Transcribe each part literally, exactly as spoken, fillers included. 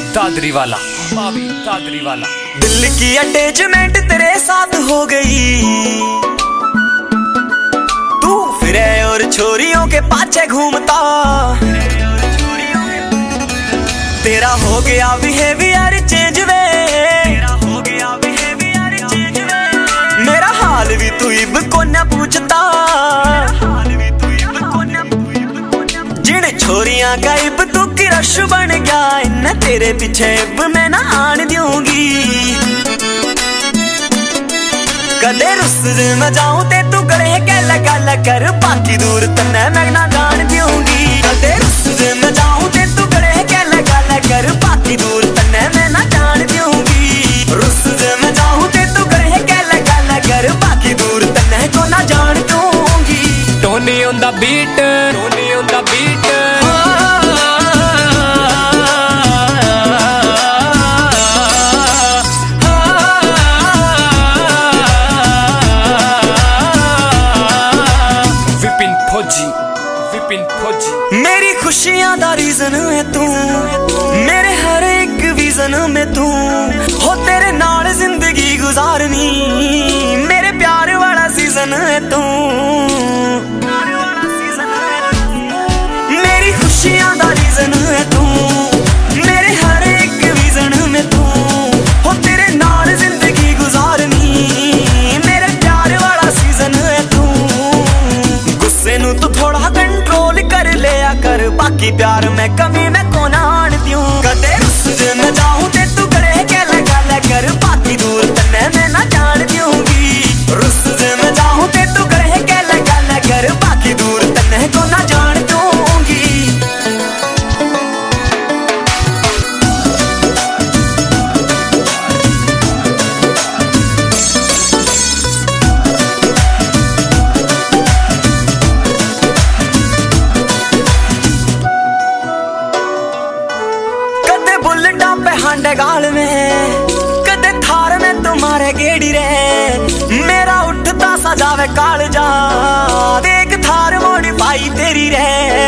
दादरी वाला, भाभी दादरी वाला। दिल की अटैचमेंट तेरे साथ हो गई, तू फिरे और छोरियों के पाछे घूमता। तेरा हो गया बिहेवियर चेंज वे, तेरा हो गया बिहेवियर चेंज वे। मेरा हाल भी तू इब को न पूछता, जिन छोरियां का इब तू की रश बन गया, इन तेरे पीछे इब मैं ना आन दूंगी। कदे रुस मैं जाऊं ते तू गले के लगा कर, बाकी दूर तन्ने मैं ना जान दूंगी। कदे रुस मैं जाऊं ते तू गले के लगा कर, बाकी दूर तन्ने मैं ना जान दूंगी। रुस मैं जाऊं ते तू गले के लगा कर, बाकी दूर तन्ने को ना जान दूंगी। Tony on the beat, Tony on the beat. मेरी खुशियां दा रीजन है तू, मेरे हर एक विजन में तू हो, तेरे नाल जिंदगी गुजारनी, मेरे प्यार वाला सीजन है तू। मेरी खुशियां दा रीजन है तू, मेरे हर एक विजन में तू हो, तेरे नाल जिंदगी गुजारनी, मेरे प्यार वाला सीजन है तू। गुस्से नू तू थोड़ा कंट्रोल कर लिया कर, बाकी प्यार में कमी मैं को ना आन दूं। कदे रुस मैं जाऊं ते तू गले के लगा कर, बाकी दूर तन्ने मैं ना जान दूंगी। रुस मैं जाऊं ते तू गले के लगा कर, बाकी दूर तन्ने को ना जान दूंगी। हांडे गाल में कदे थार में तुम्हारे गेड़ी रे, मेरा उठता सजावे काल जा, देख थार मॉडिफाई तेरी रे।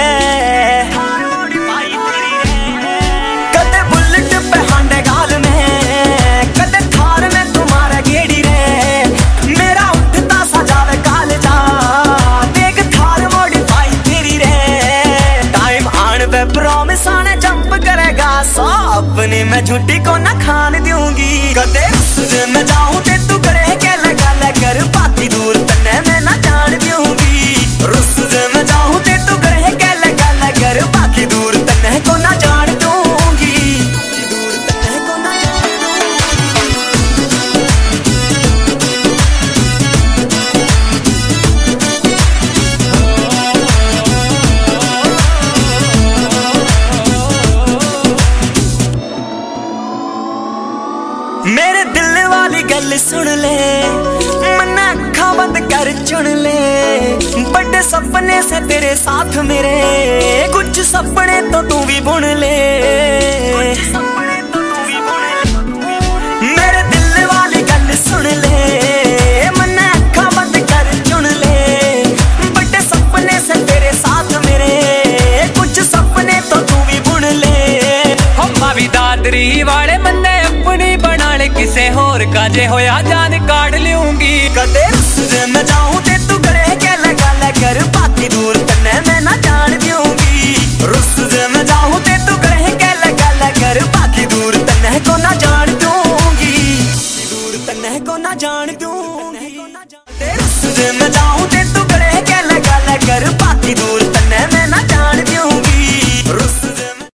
कदे बुलेट पे हांडे गाल में, कदे थार में तुम्हारे गेड़ी रे, मेरा उठता सजावे काल जा, देख थार मॉडिफाई तेरी रे। टाइम आने पे प्रॉमिस आने जंप करेगा, सौ अपनी मैं झूठी को ना खान दूंगी। कदे रुस मैं जाऊं ते तू गले के लगा कर, बाकी दूर तन्ने मैं ना जान दूंगी। रुस मैं जाऊं ते तू गले के लगा कर, बाकी दूर तन्ने को ना जान दूंगी। दूर तन्ने को ना जान मेरे दिल वाली गल सुन ले, मन अखा बंद कर चुन ले, बड़े सपने से तेरे साथ मेरे, कुछ सपने तो तू भी बुन ले। मेरे दिल वाली गल सुन ले, मन अखा बंद कर चुन ले, बड़े सपने से तेरे साथ मेरे, कुछ सपने तो तू भी बुन ले। हम भाभी दादरी वाले मन्ने अपनी बना ले, किसे होर का जे होया जान काट लूंगी। कदे रुस मैं जाऊं ते तू गले के लगा कर, बाकी दूर तन्ने मैं ना जान दूंगी। रुस मैं जाऊं ते तू गले के लगा कर, बाकी दूर तन्ने को ना जान दूंगी। दूर तन्ने को ना जान दूंगी। रुस मैं जाऊं ते तू गले के लगा कर, बाकी दूर